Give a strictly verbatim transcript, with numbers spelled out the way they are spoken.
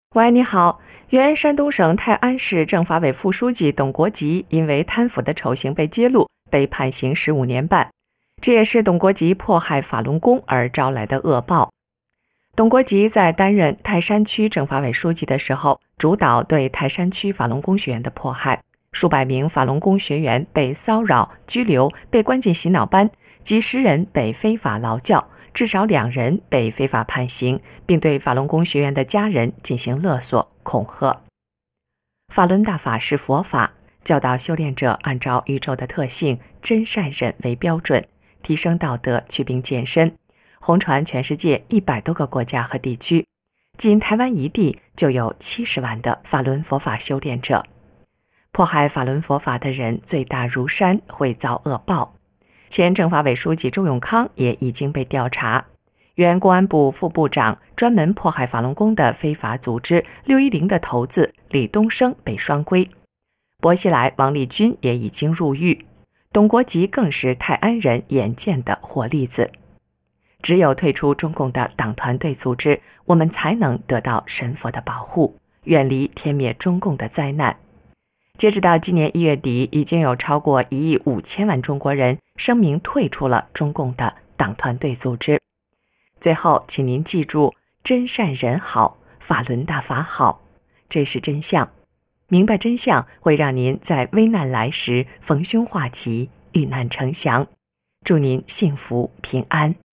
喂，你好。原山东省泰安市政法委副书记董国吉因为贪腐的丑行被揭露，被判刑十五年半。这也是董国吉迫害法轮功而招来的恶报。董国吉在担任泰山区政法委书记的时候，主导对泰山区法轮功学员的迫害，数百名法轮功学员被骚扰、拘留，被关进洗脑班，几十人被非法劳教。至少两人被非法判刑，并对法轮功学员的家人进行勒索、恐吓。法轮大法是佛法，教导修炼者按照宇宙的特性真善忍为标准，提升道德，祛病健身，红传全世界一百多个国家和地区，仅台湾一地就有七十万的法轮佛法修炼者。迫害法轮佛法的人罪大如山，会遭恶报。前政法委书记周永康也已经被调查，原公安部副部长专门迫害法轮功的非法组织六一零的头子李东升被双规，薄熙来、王立军也已经入狱，董国吉更是泰安人眼见的活例子。只有退出中共的党团队组织，我们才能得到神佛的保护，远离天灭中共的灾难。截止到今年一月底，已经有超过一亿五千万中国人声明退出了中共的党团队组织。最后，请您记住：真善人好，法轮大法好，这是真相。明白真相，会让您在危难来时逢凶化吉，遇难成祥。祝您幸福平安。